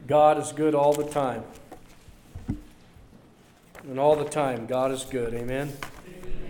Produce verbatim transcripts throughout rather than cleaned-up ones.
God is good all the time. And all the time, God is good. Amen? Amen.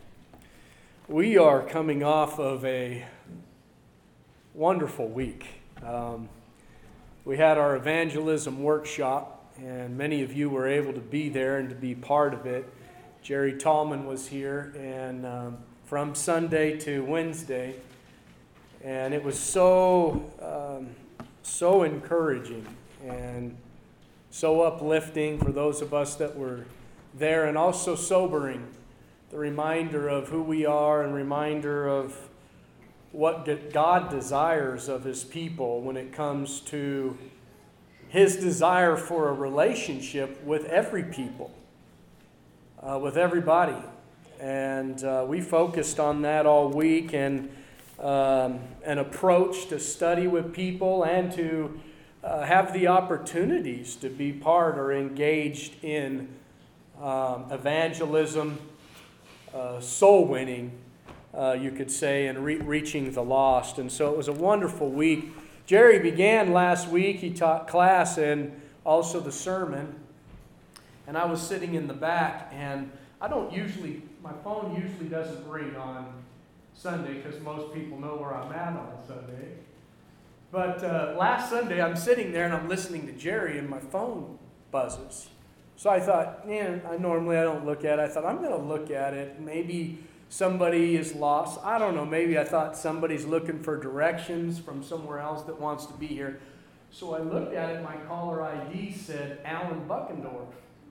We are coming off of a wonderful week. Um, we had our evangelism workshop, and many of you were able to be there and to be part of it. Jerry Tallman was here, and um, from Sunday to Wednesday, and it was so um, so encouraging and so uplifting for those of us that were there, and also sobering. The reminder of who we are and reminder of what God desires of His people when it comes to His desire for a relationship with every people, uh, with everybody. And uh, we focused on that all week, and um, an approach to study with people and to uh, have the opportunities to be part or engaged in um, evangelism, uh, soul winning, uh, you could say, and re- reaching the lost. And so it was a wonderful week. Jerry began last week. He taught class and also the sermon. And I was sitting in the back, and I don't usually, my phone usually doesn't ring on Sunday because most people know where I'm at on Sunday. But uh, last Sunday, I'm sitting there and I'm listening to Jerry, and my phone buzzes. So I thought, yeah, I normally I don't look at it. I thought, I'm going to look at it. Maybe somebody is lost. I don't know. Maybe I thought somebody's looking for directions from somewhere else that wants to be here. So I looked at it. My caller I D said Alan Buckendorf.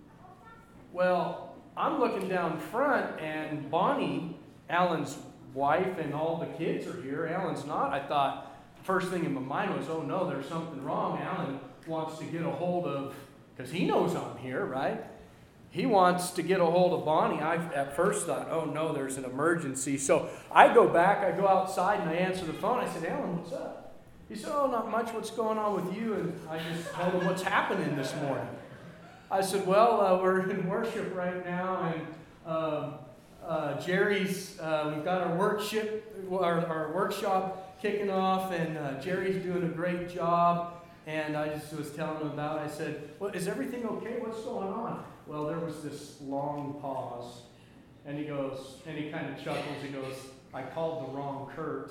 Well, I'm looking down front, and Bonnie, Alan's wife, and all the kids are here. Alan's not. I thought, first thing in my mind was, oh no, there's something wrong. Alan wants to get a hold of, because he knows I'm here, right? He wants to get a hold of Bonnie. I at first thought, oh no, there's an emergency. So I go back, I go outside, and I answer the phone. I said, Alan, what's up? He said, oh, not much. What's going on with you? And I just told him what's happening this morning. I said, well, uh, we're in worship right now, and uh, uh, Jerry's, uh, we've got our workshop, our, our workshop kicking off, and uh, Jerry's doing a great job. And I just was telling him about it. I said, well, is everything okay? What's going on? Well, there was this long pause. And he goes, and he kind of chuckles. He goes, I called the wrong Kurt.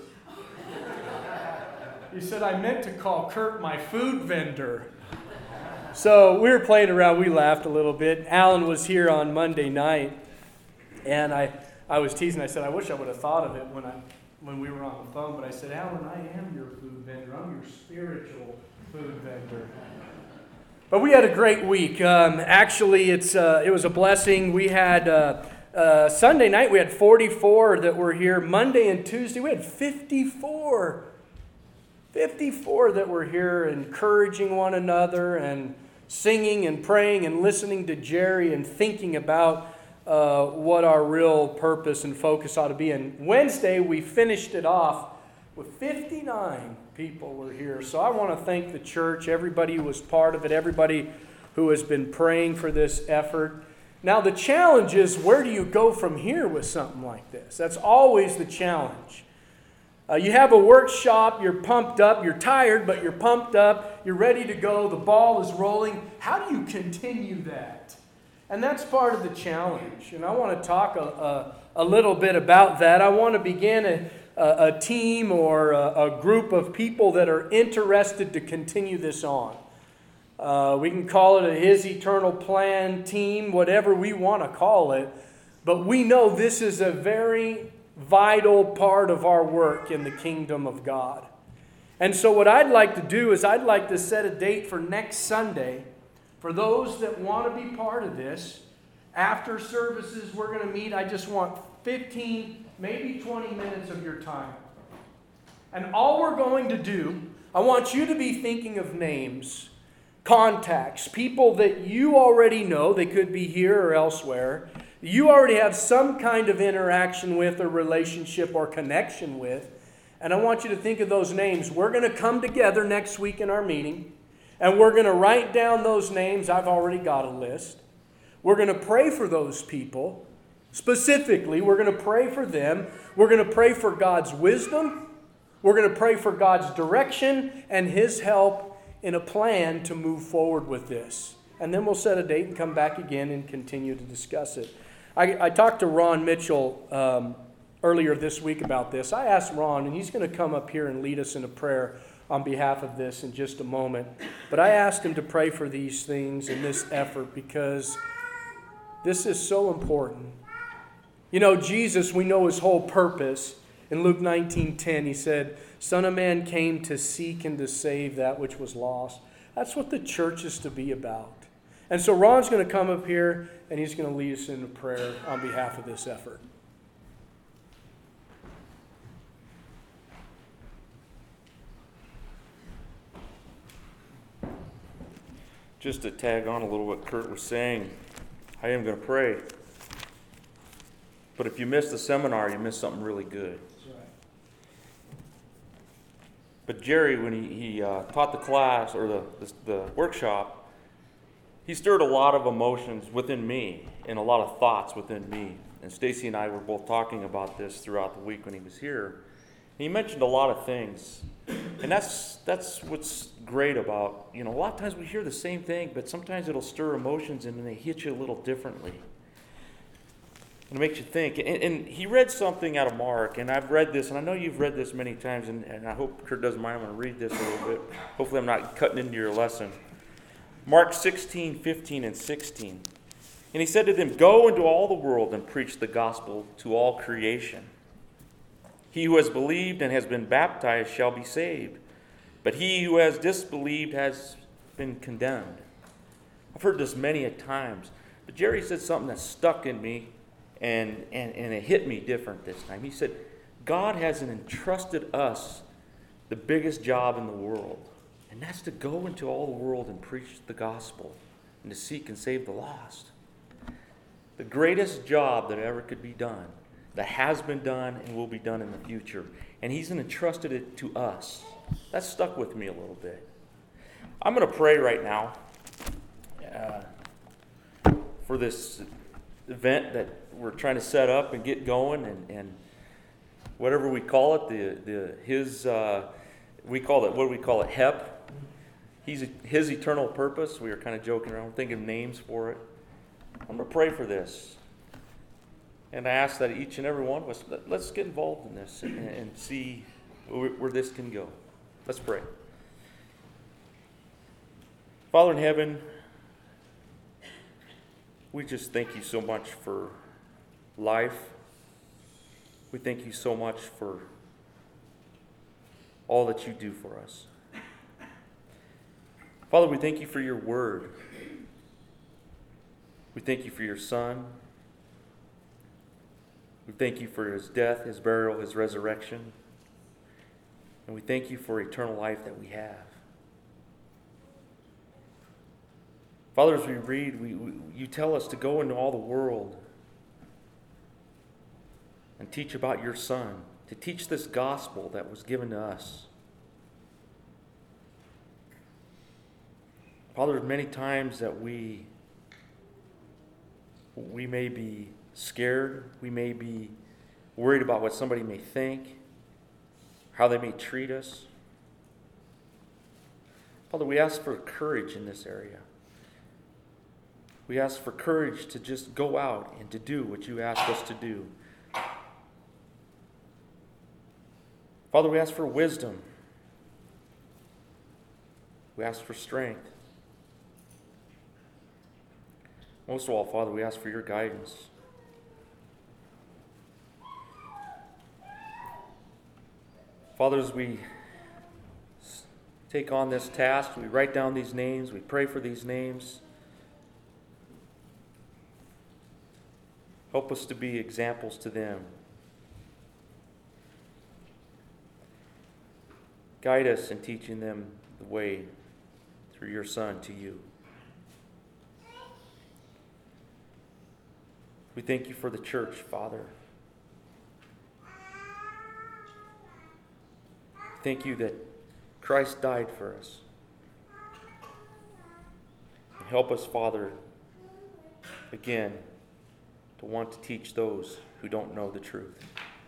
He said, I meant to call Kurt my food vendor. So we were playing around. We laughed a little bit. Alan was here on Monday night. And I, I was teasing. I said, I wish I would have thought of it when I when we were on the phone. But I said, Alan, I am your food vendor. I'm your spiritual food vendor. But we had a great week. Um, actually, it's uh, it was a blessing. We had uh, uh, Sunday night, we had forty-four that were here. Monday and Tuesday, we had fifty-four. fifty-four that were here encouraging one another and singing and praying and listening to Jerry and thinking about uh, what our real purpose and focus ought to be. And Wednesday, we finished it off with fifty-nine people were here. So I want to thank the church, everybody who was part of it, everybody who has been praying for this effort. Now the challenge is, where do you go from here with something like this? That's always the challenge. Uh, you have a workshop, you're pumped up, you're tired, but you're pumped up, you're ready to go, the ball is rolling. How do you continue that? And that's part of the challenge. And I want to talk a, a, a little bit about that. I want to begin a A, a team or a, a group of people that are interested to continue this on. Uh, we can call it a His Eternal Plan team, whatever we want to call it. But we know this is a very vital part of our work in the kingdom of God. And so what I'd like to do is I'd like to set a date for next Sunday for those that want to be part of this. After services, we're going to meet. I just want fifteen maybe twenty minutes of your time. And all we're going to do, I want you to be thinking of names, contacts, people that you already know. They could be here or elsewhere. You already have some kind of interaction with or relationship or connection with. And I want you to think of those names. We're going to come together next week in our meeting, and we're going to write down those names. I've already got a list. We're going to pray for those people. Specifically, we're going to pray for them. We're going to pray for God's wisdom. We're going to pray for God's direction and His help in a plan to move forward with this. And then we'll set a date and come back again and continue to discuss it. I, I talked to Ron Mitchell um, earlier this week about this. I asked Ron, and he's going to come up here and lead us in a prayer on behalf of this in just a moment. But I asked him to pray for these things and this effort because this is so important. You know, Jesus, we know his whole purpose. In Luke nineteen ten, he said, Son of Man came to seek and to save that which was lost. That's what the church is to be about. And so Ron's going to come up here and he's going to lead us into prayer on behalf of this effort. Just to tag on a little what Kurt was saying, I am going to pray. But if you missed the seminar, you missed something really good. That's right. But Jerry, when he, he uh, taught the class or the, the, the workshop, he stirred a lot of emotions within me and a lot of thoughts within me. And Stacy and I were both talking about this throughout the week when he was here. And he mentioned a lot of things. And that's that's what's great about, you know, a lot of times we hear the same thing, but sometimes it'll stir emotions and they hit you a little differently. And it makes you think. And, and he read something out of Mark, and I've read this, and I know you've read this many times, and, and I hope Kurt doesn't mind. I'm going to read this a little bit. Hopefully I'm not cutting into your lesson. Mark sixteen, fifteen, and sixteen. And he said to them, Go into all the world and preach the gospel to all creation. He who has believed and has been baptized shall be saved, but he who has disbelieved has been condemned. I've heard this many a times, but Jerry said something that stuck in me, and, and, and it hit me different this time. He said, God has entrusted us the biggest job in the world. And that's to go into all the world and preach the gospel and to seek and save the lost. The greatest job that ever could be done, that has been done and will be done in the future. And he's entrusted it to us. That stuck with me a little bit. I'm going to pray right now uh, for this event that we're trying to set up and get going, and, and whatever we call it, the the his uh, we call it what do we call it? H E P. He's his eternal purpose. We were kind of joking around, thinking of names for it. I'm going to pray for this. And I ask that each and every one of us, let's get involved in this and, and see where, where this can go. Let's pray. Father in heaven, we just thank you so much for life. We thank you so much for all that you do for us. Father, we thank you for your word. We thank you for your Son. We thank you for his death, his burial, his resurrection. And we thank you for eternal life that we have. Father, as we read, we, we, you tell us to go into all the world and teach about your Son, to teach this gospel that was given to us. Father, many times that we we may be scared, we may be worried about what somebody may think, how they may treat us. Father, we ask for courage in this area. We ask for courage to just go out and to do what you ask us to do. Father, we ask for wisdom. We ask for strength. Most of all, Father, we ask for your guidance. Father, as we take on this task, we write down these names, we pray for these names. Help us to be examples to them. Guide us in teaching them the way through your Son to you. We thank you for the church, Father. Thank you that Christ died for us. And help us, Father, again, to want to teach those who don't know the truth.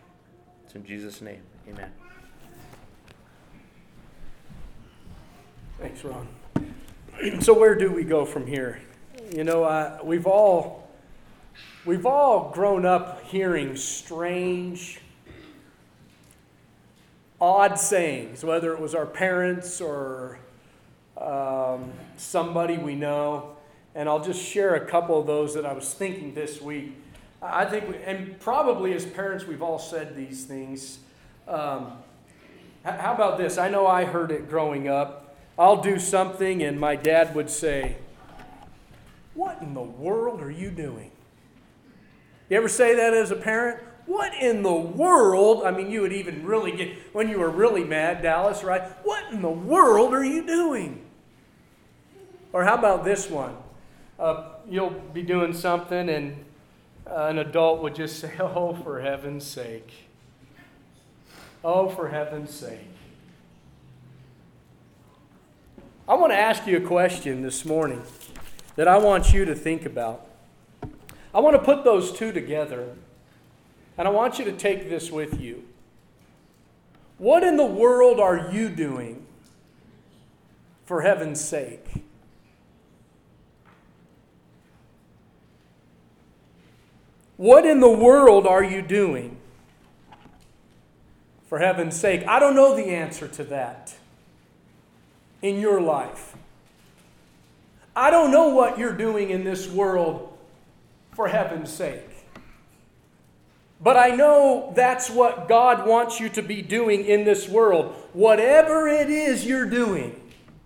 It's in Jesus' name. Amen. Thanks, Ron. So where do we go from here? You know, uh, we've all we've all grown up hearing strange, odd sayings, whether it was our parents or um, somebody we know. And I'll just share a couple of those that I was thinking this week. I think, we, and probably as parents, we've all said these things. Um, how about this? I know I heard it growing up. I'll do something and my dad would say, "What in the world are you doing?" You ever say that as a parent? What in the world? I mean, you would even really get, when you were really mad, Dallas, right? What in the world are you doing? Or how about this one? Uh, you'll be doing something and uh, an adult would just say, "Oh, for heaven's sake. Oh, for heaven's sake." I want to ask you a question this morning that I want you to think about. I want to put those two together, and I want you to take this with you. What in the world are you doing for heaven's sake? What in the world are you doing for heaven's sake? I don't know the answer to that in your life. I don't know what you're doing in this world for heaven's sake. But I know that's what God wants you to be doing in this world. Whatever it is you're doing,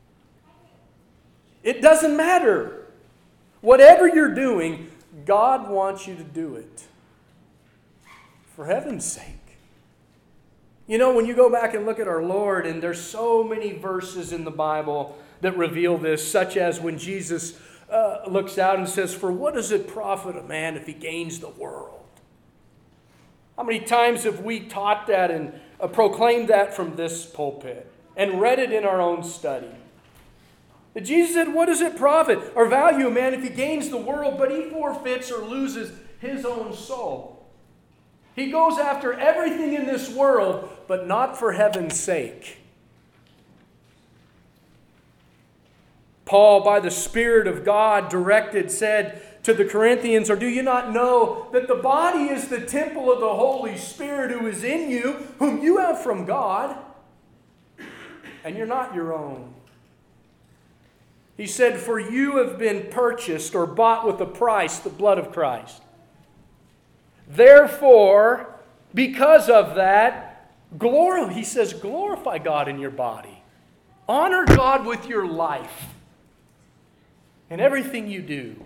it doesn't matter. Whatever you're doing, God wants you to do it for heaven's sake. You know, when you go back and look at our Lord, and there's so many verses in the Bible that reveal this, such as when Jesus uh, looks out and says, "For what does it profit a man if he gains the world?" How many times have we taught that and uh, proclaimed that from this pulpit and read it in our own study? That Jesus said, "What does it profit or value a man if he gains the world, but he forfeits or loses his own soul?" He goes after everything in this world, but not for heaven's sake. Paul, by the Spirit of God directed, said to the Corinthians, "Or do you not know that the body is the temple of the Holy Spirit who is in you, whom you have from God, and you're not your own?" He said, "For you have been purchased or bought with a price, the blood of Christ. Therefore, because of that, glor-" he says, glorify God in your body. Honor God with your life and everything you do.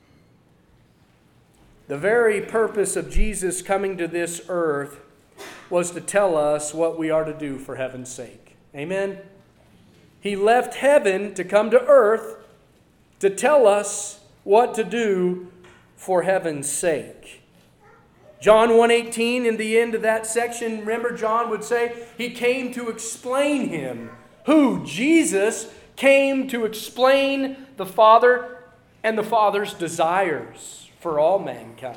The very purpose of Jesus coming to this earth was to tell us what we are to do for heaven's sake. Amen? He left heaven to come to earth to tell us what to do for heaven's sake. John one eighteen, in the end of that section, remember John would say, he came to explain him. Who? Jesus came to explain the Father and the Father's desires for all mankind.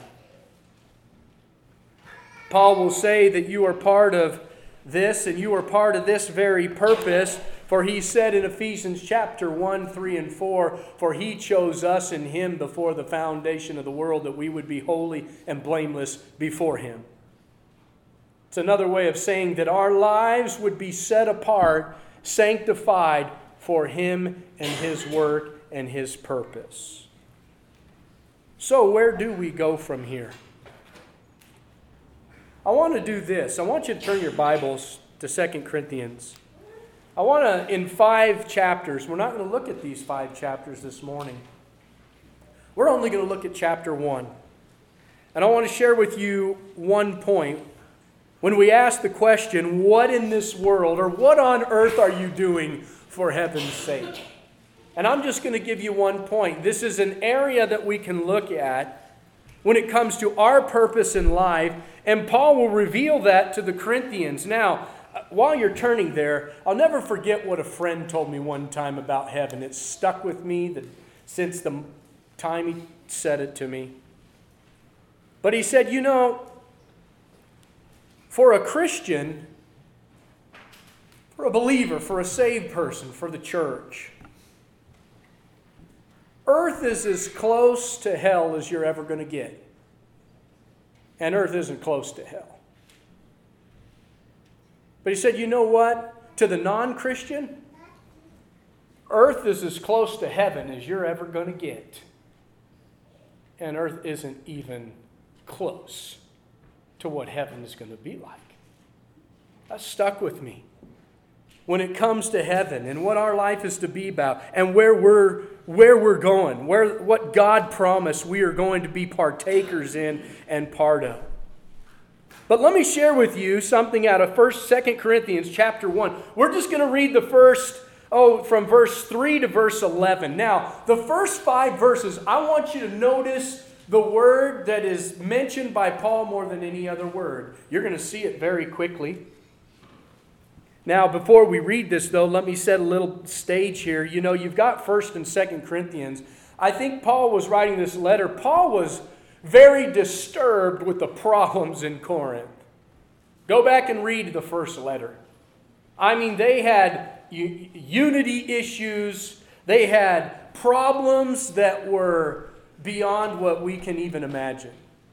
Paul will say that you are part of this, and you are part of this very purpose. For he said in Ephesians chapter one, three, and four, "For he chose us in him before the foundation of the world, that we would be holy and blameless before him." It's another way of saying that our lives would be set apart, sanctified for him and his work and his purpose. So where do we go from here? I want to do this. I want you to turn your Bibles to Second Corinthians. I want to, in five chapters, we're not going to look at these five chapters this morning. We're only going to look at chapter one. And I want to share with you one point. When we ask the question, what in this world, or what on earth are you doing for heaven's sake? And I'm just going to give you one point. This is an area that we can look at when it comes to our purpose in life. And Paul will reveal that to the Corinthians. Now, while you're turning there, I'll never forget what a friend told me one time about heaven. It stuck with me that since the time he said it to me. But he said, you know, for a Christian, for a believer, for a saved person, for the church. Earth is as close to hell as you're ever going to get. And earth isn't close to hell. But he said, you know what? To the non-Christian, earth is as close to heaven as you're ever going to get. And earth isn't even close to what heaven is going to be like. That stuck with me. When it comes to heaven and what our life is to be about and where we're where we're going, where what God promised we are going to be partakers in and part of. But let me share with you something out of First, Second Corinthians chapter one. We're just going to read the first, oh, from verse three to verse eleven. Now, the first five verses, I want you to notice the word that is mentioned by Paul more than any other word. You're going to see it very quickly. Now, before we read this, though, let me set a little stage here. You know, you've got First and Second Corinthians. I think Paul was writing this letter. Paul was very disturbed with the problems in Corinth. Go back and read the first letter. I mean, they had u- unity issues. They had problems that were beyond what we can even imagine.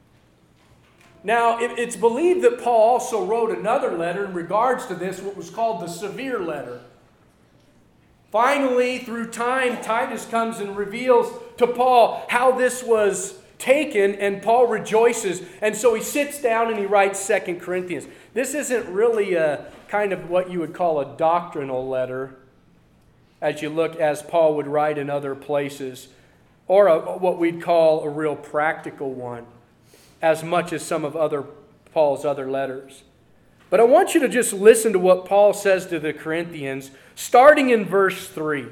Now, it's believed that Paul also wrote another letter in regards to this, what was called the severe letter. Finally, through time, Titus comes and reveals to Paul how this was taken, and Paul rejoices. And so he sits down and he writes Second Corinthians. This isn't really a kind of what you would call a doctrinal letter, as you look, as Paul would write in other places, or a, what we'd call a real practical one, as much as some of other Paul's other letters. But I want you to just listen to what Paul says to the Corinthians, starting in verse three.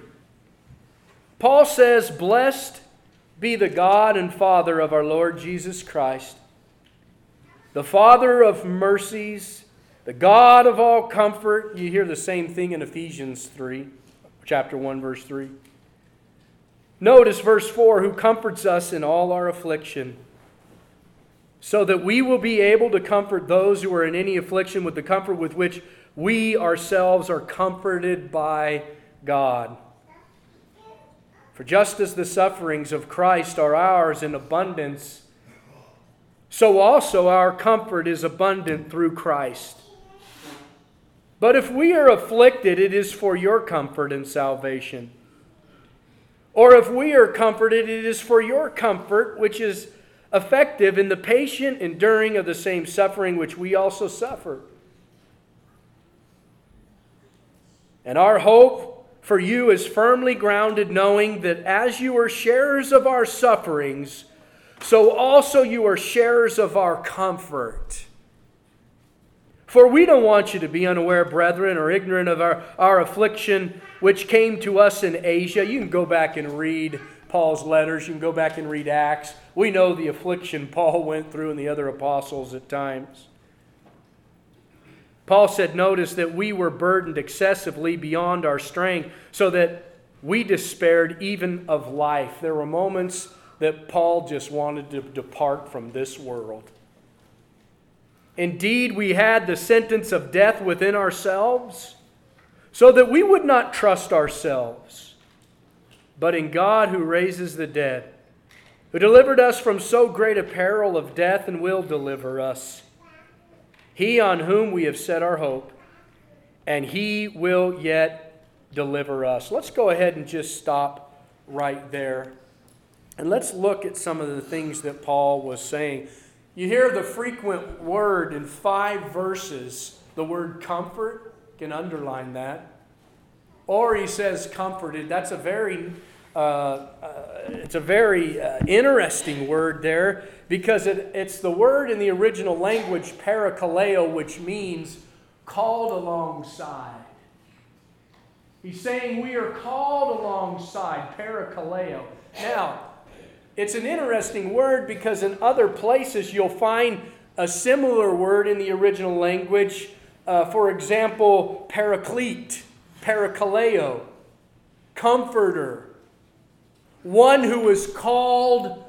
Paul says, "Blessed be the God and Father of our Lord Jesus Christ, the Father of mercies, the God of all comfort." You hear the same thing in Ephesians three, chapter one, verse three. Notice verse four, "Who comforts us in all our affliction, so that we will be able to comfort those who are in any affliction with the comfort with which we ourselves are comforted by God. For just as the sufferings of Christ are ours in abundance, so also our comfort is abundant through Christ. But if we are afflicted, it is for your comfort and salvation. Or if we are comforted, it is for your comfort, which is effective in the patient enduring of the same suffering which we also suffer. And our hope for you is firmly grounded, knowing that as you are sharers of our sufferings, so also you are sharers of our comfort. For we don't want you to be unaware, brethren, or ignorant of our, our affliction which came to us in Asia." You can go back and read Paul's letters. You can go back and read Acts. We know the affliction Paul went through and the other apostles at times. Paul said, notice that we were burdened excessively beyond our strength, so that we despaired even of life. There were moments that Paul just wanted to depart from this world. Indeed, we had the sentence of death within ourselves, so that we would not trust ourselves, but in God who raises the dead, who delivered us from so great a peril of death and will deliver us. He on whom we have set our hope, and He will yet deliver us. Let's go ahead and just stop right there. And let's look at some of the things that Paul was saying. You hear the frequent word in five verses, the word comfort. You can underline that. Or he says comforted. That's a very, uh, uh, it's a very uh, interesting word there, because it, it's the word in the original language, parakaleo, which means called alongside. He's saying we are called alongside, parakaleo. Now, it's an interesting word because in other places you'll find a similar word in the original language. Uh, for example, paraclete, parakaleo, comforter, one who is called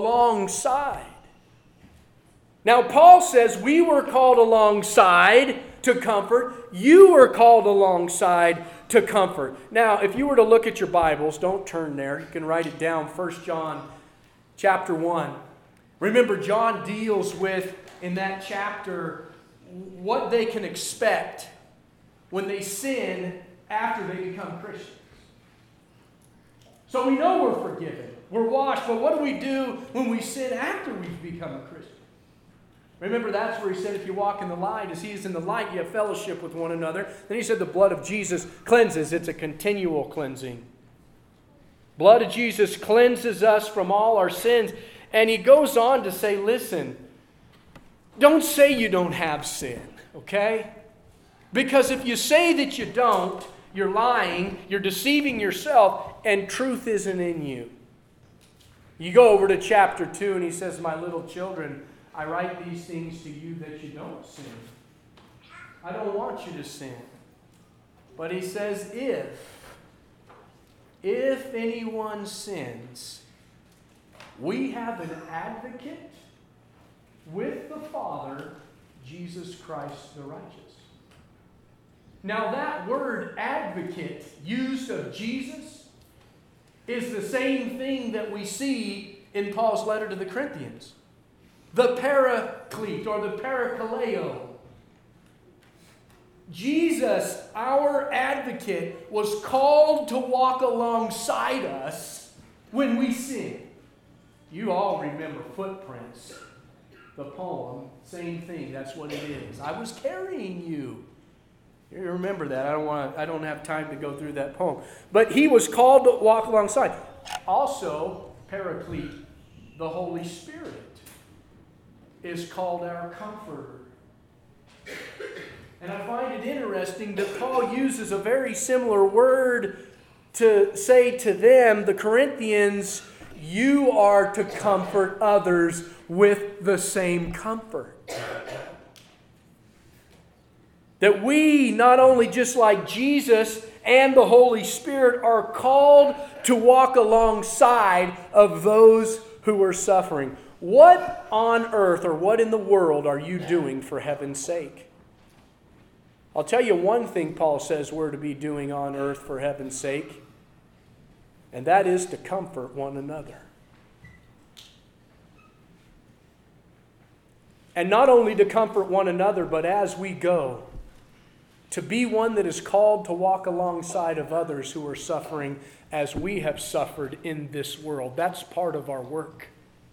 alongside. Now, Paul says we were called alongside to comfort. You are called alongside to comfort. Now, if you were to look at your Bibles, don't turn there. You can write it down, First John chapter one. Remember, John deals with, in that chapter, what they can expect when they sin after they become Christians. So we know we're forgiven. We're washed. But what do we do when we sin after we've become a Christian? Remember, that's where he said, if you walk in the light as he is in the light, you have fellowship with one another. Then he said the blood of Jesus cleanses. It's a continual cleansing. Blood of Jesus cleanses us from all our sins. And he goes on to say, listen, don't say you don't have sin, okay? Because if you say that you don't, you're lying, you're deceiving yourself, and truth isn't in you. You go over to chapter two, and he says, my little children, I write these things to you that you don't sin. I don't want you to sin. But he says, if, if anyone sins, we have an advocate with the Father, Jesus Christ the righteous. Now that word advocate used of Jesus is the same thing that we see in Paul's letter to the Corinthians. The paraclete or the parakaleo. Jesus, our advocate, was called to walk alongside us when we sin. You all remember Footprints, the poem. Same thing, that's what it is. I was carrying you. You remember that. I don't want to, I don't have time to go through that poem. But he was called to walk alongside. Also, Paraclete, the Holy Spirit, is called our comforter. And I find it interesting that Paul uses a very similar word to say to them, the Corinthians, you are to comfort others with the same comfort. That we, not only just like Jesus and the Holy Spirit, are called to walk alongside of those who are suffering. What on earth or what in the world are you doing for heaven's sake? I'll tell you one thing Paul says we're to be doing on earth for heaven's sake, and that is to comfort one another. And not only to comfort one another, but as we go, to be one that is called to walk alongside of others who are suffering as we have suffered in this world. That's part of our work.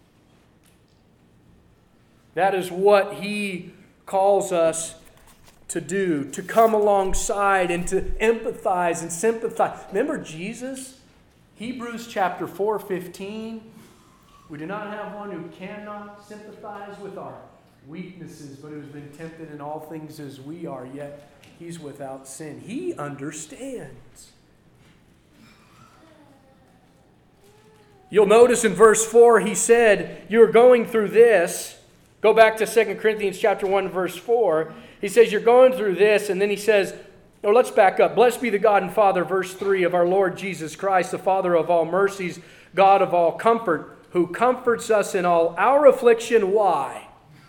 That is what he calls us to do, to come alongside and to empathize and sympathize. Remember Jesus? Hebrews chapter four fifteen. We do not have one who cannot sympathize with our weaknesses, but who has been tempted in all things as we are, yet he's without sin. He understands. You'll notice in verse four, he said, you're going through this. Go back to Second Corinthians chapter one, verse four. He says, you're going through this, and then he says, or let's back up. Blessed be the God and Father, verse three, of our Lord Jesus Christ, the Father of all mercies, God of all comfort, who comforts us in all our affliction. Why?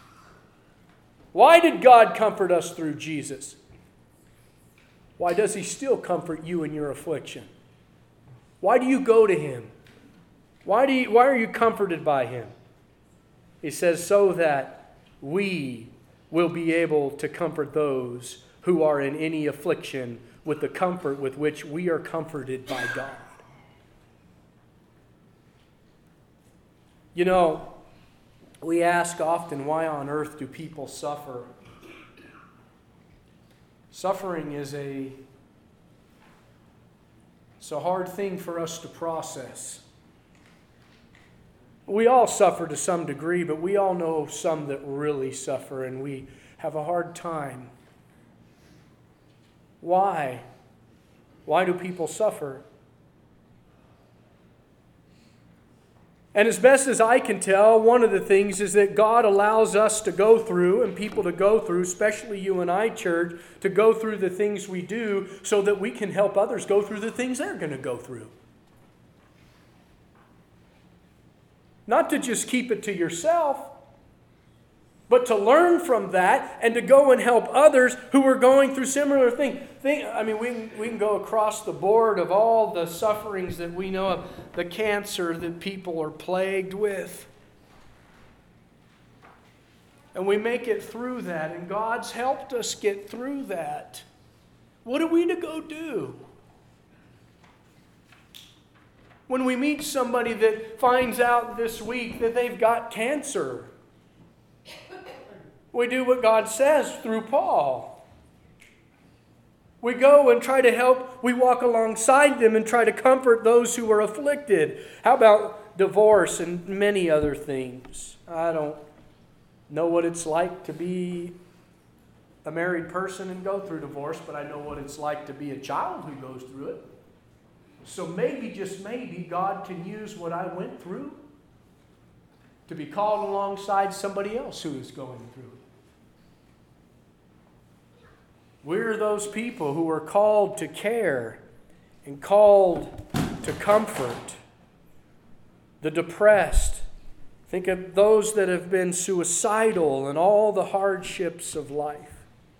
Why did God comfort us through Jesus? Why does he still comfort you in your affliction? Why do you go to him? Why do you, why are you comforted by him? He says, so that we will be able to comfort those who are in any affliction with the comfort with which we are comforted by God. You know, we ask often, why on earth do people suffer? Suffering is a, it's a hard thing for us to process. We all suffer to some degree, but we all know some that really suffer, and we have a hard time. Why? Why do people suffer? And as best as I can tell, one of the things is that God allows us to go through, and people to go through, especially you and I, church, to go through the things we do so that we can help others go through the things they're going to go through. Not to just keep it to yourself. but to learn from that and to go and help others who are going through similar things. Think, I mean, we can, we can go across the board of all the sufferings that we know of, the cancer that people are plagued with. And we make it through that, and God's helped us get through that. What are we to go do? When we meet somebody that finds out this week that they've got cancer, we do what God says through Paul. We go and try to help. We walk alongside them and try to comfort those who are afflicted. How about divorce and many other things? I don't know what it's like to be a married person and go through divorce, but I know what it's like to be a child who goes through it. So maybe, just maybe, God can use what I went through to be called alongside somebody else who is going through it. We're those people who are called to care and called to comfort the depressed. Think of those that have been suicidal and all the hardships of life.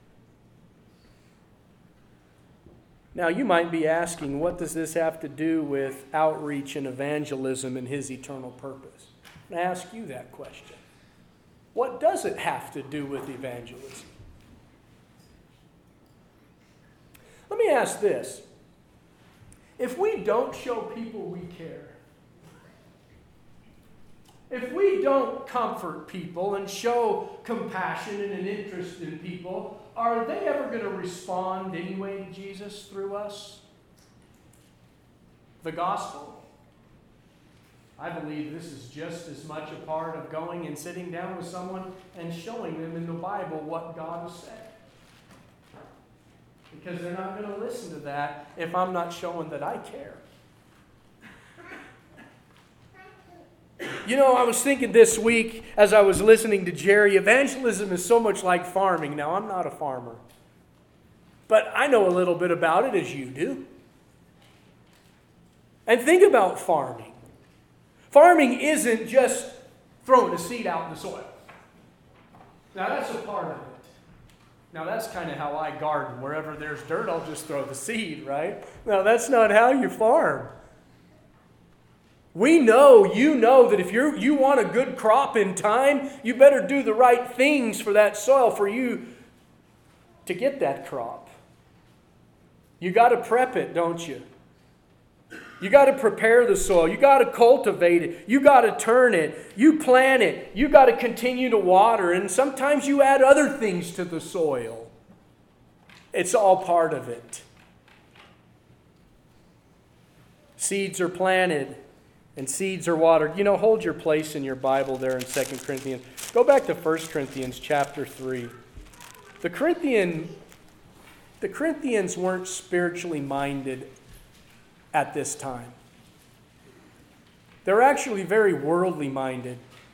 Now, you might be asking, what does this have to do with outreach and evangelism and His eternal purpose? I ask you that question. What does it have to do with evangelism? Let me ask this. If we don't show people we care, if we don't comfort people and show compassion and an interest in people, are they ever going to respond anyway to Jesus through us? The gospel? I believe this is just as much a part of going and sitting down with someone and showing them in the Bible what God has said. Because they're not going to listen to that if I'm not showing that I care. You know, I was thinking this week as I was listening to Jerry, evangelism is so much like farming. Now, I'm not a farmer, but I know a little bit about it as you do. And think about farming. Farming isn't just throwing a seed out in the soil. Now, that's a part of it. Now, that's kind of how I garden. Wherever there's dirt, I'll just throw the seed, right? Now, that's not how you farm. We know, you know, that if you you want a good crop in time, you better do the right things for that soil for you to get that crop. You got to prep it, don't you? You got to prepare the soil. You got to cultivate it. You got to turn it. You plant it. You got to continue to water. And sometimes you add other things to the soil. It's all part of it. Seeds are planted and seeds are watered. You know, hold your place in your Bible there in Second Corinthians. Go back to First Corinthians chapter three. The Corinthian, the Corinthians weren't spiritually minded at this time. They're actually very worldly minded.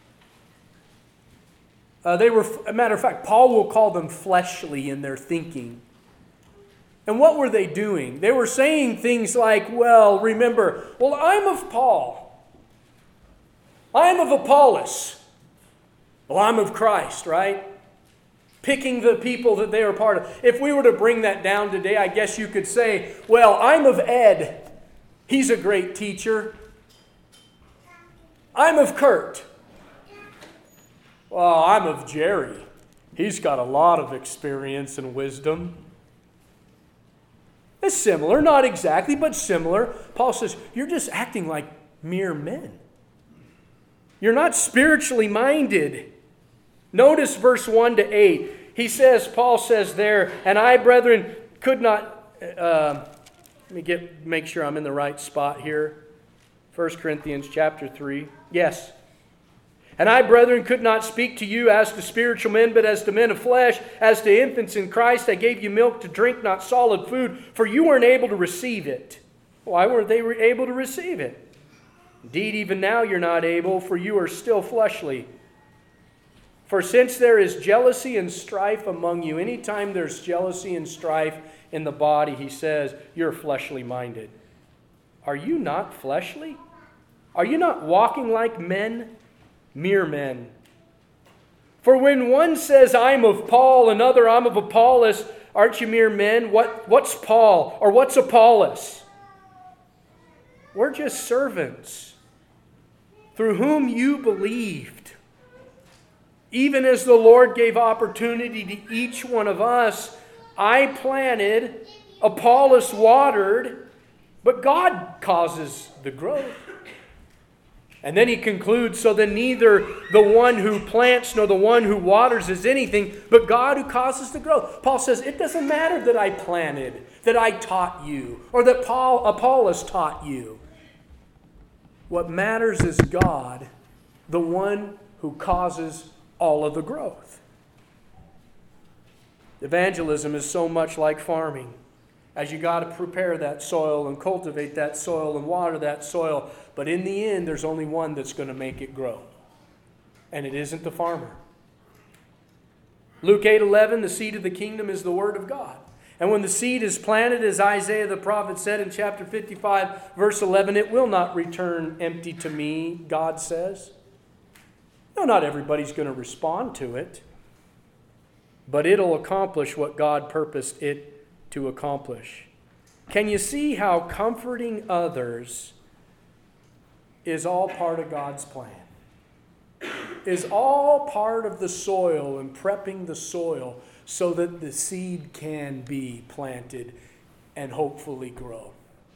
Uh, they were, a matter of fact, Paul will call them fleshly in their thinking. And what were they doing? They were saying things like, well, remember, well, I'm of Paul. I'm of Apollos. Well, I'm of Christ, right? Picking the people that they are part of. If we were to bring that down today, I guess you could say, well, I'm of Ed. He's a great teacher. I'm of Kurt. Well, I'm of Jerry. He's got a lot of experience and wisdom. It's similar, not exactly, but similar. Paul says, you're just acting like mere men. You're not spiritually minded. Notice verse one to eight. He says, Paul says there, and I, brethren, could not... Uh, let me get make sure I'm in the right spot here. First Corinthians chapter three. Yes. And I, brethren, could not speak to you as to spiritual men, but as to men of flesh, as to infants in Christ. I gave you milk to drink, not solid food, for you weren't able to receive it. Why weren't they able to receive it? Indeed, even now you're not able, for you are still fleshly. For since there is jealousy and strife among you, anytime there's jealousy and strife in the body, he says, you're fleshly minded. Are you not fleshly? Are you not walking like men? Mere men. For when one says, I'm of Paul, another, I'm of Apollos, aren't you mere men? What, what's Paul or what's Apollos? We're just servants through whom you believed. Even as the Lord gave opportunity to each one of us, I planted, Apollos watered, but God causes the growth. And then he concludes, so then neither the one who plants nor the one who waters is anything, but God who causes the growth. Paul says, it doesn't matter that I planted, that I taught you, or that Paul, Apollos taught you. What matters is God, the one who causes all of the growth. Evangelism is so much like farming. As you got to prepare that soil and cultivate that soil and water that soil. But in the end, there's only one that's going to make it grow. And it isn't the farmer. Luke eight eleven, the seed of the kingdom is the word of God. And when the seed is planted, as Isaiah the prophet said in chapter fifty-five, verse eleven, it will not return empty to me, God says. No, not everybody's going to respond to it. But it'll accomplish what God purposed it to accomplish. Can you see how comforting others is all part of God's plan? Is all part of the soil and prepping the soil so that the seed can be planted and hopefully grow.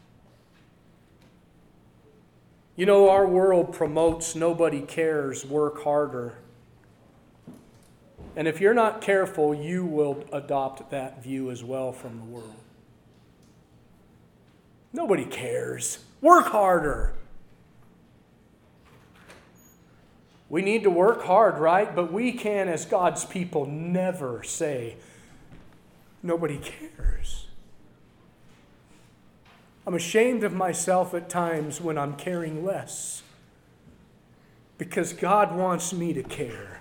You know, our world promotes nobody cares, work harder. And if you're not careful, you will adopt that view as well from the world. Nobody cares. Work harder. We need to work hard, right? But we can, as God's people, never say, nobody cares. I'm ashamed of myself at times when I'm caring less, because God wants me to care.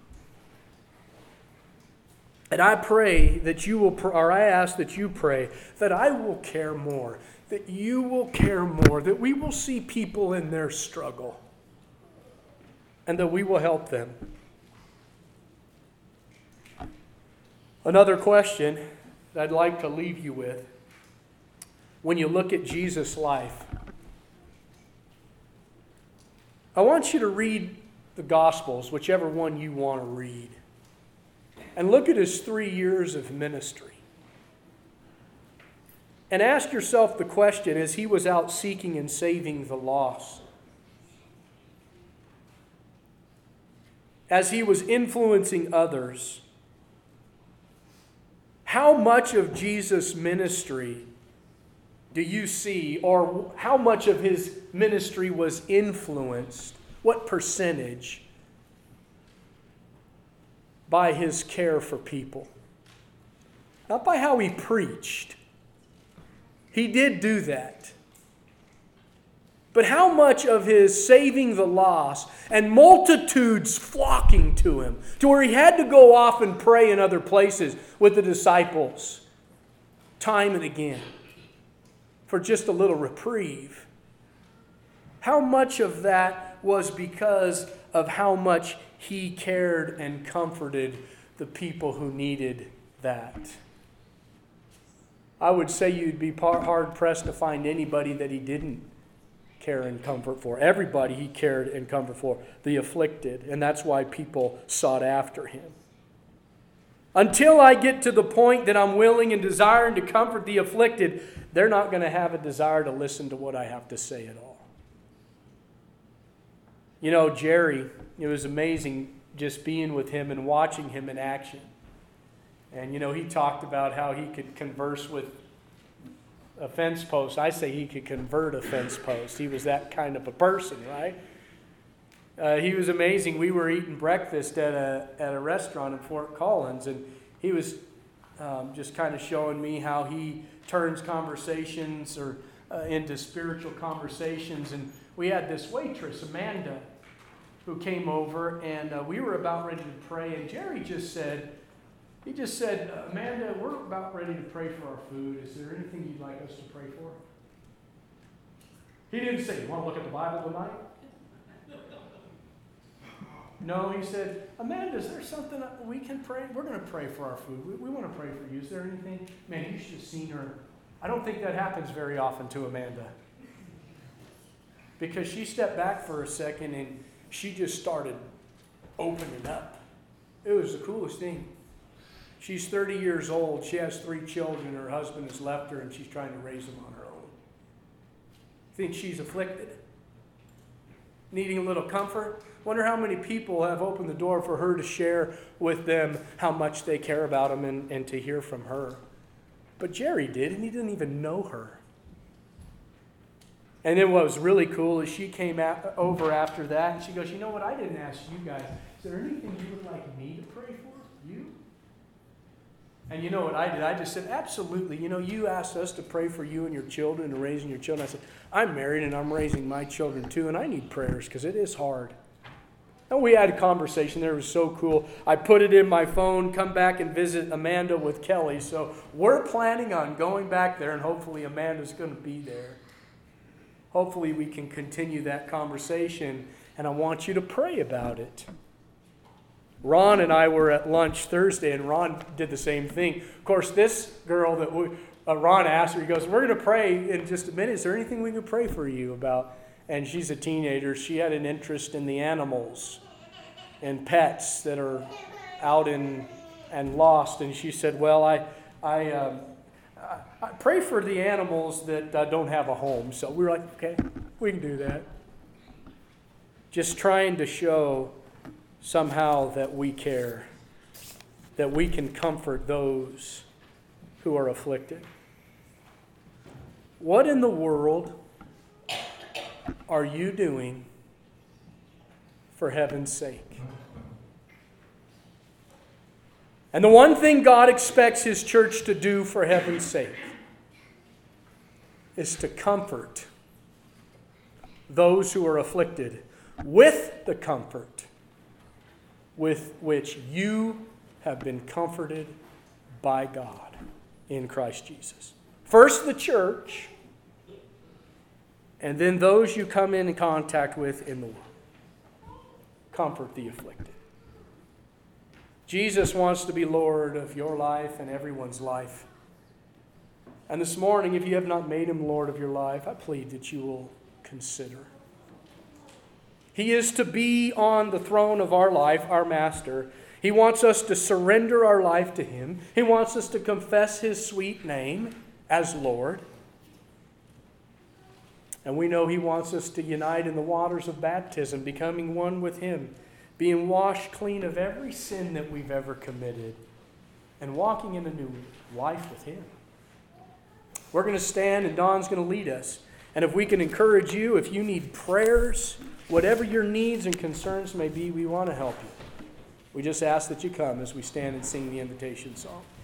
And I pray that you will, or I ask that you pray, that I will care more, that you will care more, that we will see people in their struggle, and that we will help them. Another question that I'd like to leave you with, when you look at Jesus' life, I want you to read the Gospels, whichever one you want to read. And look at his three years of ministry. And ask yourself the question as he was out seeking and saving the lost. As he was influencing others, how much of Jesus' ministry do you see, or how much of his ministry was influenced, what percentage, by his care for people? Not by how he preached. He did do that. But how much of his saving the lost and multitudes flocking to him, to where he had to go off and pray in other places with the disciples time and again for just a little reprieve. How much of that was because of how much he cared and comforted the people who needed that? I would say you'd be hard-pressed to find anybody that he didn't care and comfort for. Everybody he cared and comfort for, the afflicted, and that's why people sought after him. Until I get to the point that I'm willing and desiring to comfort the afflicted, they're not going to have a desire to listen to what I have to say at all. You know, Jerry, it was amazing just being with him and watching him in action. And, you know, he talked about how he could converse with a fence post. I say he could convert a fence post. He was that kind of a person, right? Uh, he was amazing. We were eating breakfast at a at a restaurant in Fort Collins, and he was um, just kind of showing me how he turns conversations or uh, into spiritual conversations. And we had this waitress, Amanda, who came over, and uh, we were about ready to pray. And Jerry just said, he just said, Amanda, we're about ready to pray for our food. Is there anything you'd like us to pray for? He didn't say, you want to look at the Bible tonight? No, he said, Amanda, is there something we can pray? We're going to pray for our food. We, we want to pray for you. Is there anything? Man, you should have seen her. I don't think that happens very often to Amanda. Because she stepped back for a second and she just started opening up. It was the coolest thing. She's thirty years old. She has three children. Her husband has left her and she's trying to raise them on her own. Think she's afflicted? Needing a little comfort? Wonder how many people have opened the door for her to share with them how much they care about them and, and to hear from her. But Jerry did, and he didn't even know her. And then what was really cool is she came at, over after that, and she goes, you know what, I didn't ask you guys. Is there anything you would like me to pray for? You? And you know what I did? I just said, absolutely. You know, you asked us to pray for you and your children and raising your children. I said, I'm married and I'm raising my children too, and I need prayers because it is hard. And we had a conversation there. It was so cool. I put it in my phone, come back and visit Amanda with Kelly. So we're planning on going back there, and hopefully Amanda's going to be there. Hopefully we can continue that conversation, and I want you to pray about it. Ron and I were at lunch Thursday, and Ron did the same thing. Of course, this girl that we, uh, Ron asked her, he goes, we're going to pray in just a minute. Is there anything we can pray for you about? And she's a teenager. She had an interest in the animals and pets that are out in and lost. And she said, well, I I, um, I, I pray for the animals that uh, don't have a home. So we were like, okay, we can do that. Just trying to show somehow that we care, that we can comfort those who are afflicted. What in the world are you doing for heaven's sake? And the one thing God expects His church to do for heaven's sake is to comfort those who are afflicted with the comfort with which you have been comforted by God in Christ Jesus. First the church, and then those you come in contact with in the world. Comfort the afflicted. Jesus wants to be Lord of your life and everyone's life. And this morning, if you have not made Him Lord of your life, I plead that you will consider. He is to be on the throne of our life, our Master. He wants us to surrender our life to Him. He wants us to confess His sweet name as Lord. And we know He wants us to unite in the waters of baptism, becoming one with Him, being washed clean of every sin that we've ever committed, and walking in a new life with Him. We're going to stand, and Don's going to lead us. And if we can encourage you, if you need prayers, whatever your needs and concerns may be, we want to help you. We just ask that you come as we stand and sing the invitation song.